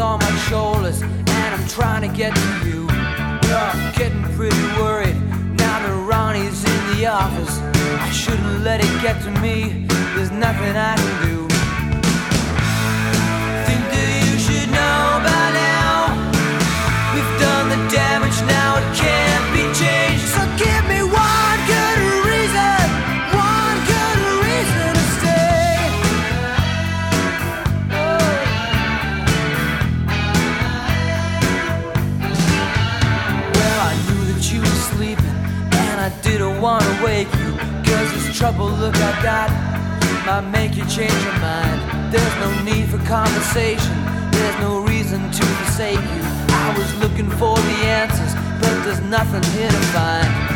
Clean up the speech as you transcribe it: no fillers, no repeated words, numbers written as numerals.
on my shoulders, and I'm trying to get to you. You're getting pretty worried now that Ronnie's in the office. I shouldn't let it get to me, there's nothing I can do. Think that you should know by now, we've done the damage, now it can't be changed. So give me one good reason, one good reason to stay. Well, I knew that you were sleeping, and I didn't want to wake you, 'cause this trouble look I got might make you change your mind. There's no need for conversation, there's no reason to forsake you. I was looking for the answers, but there's nothing here to find.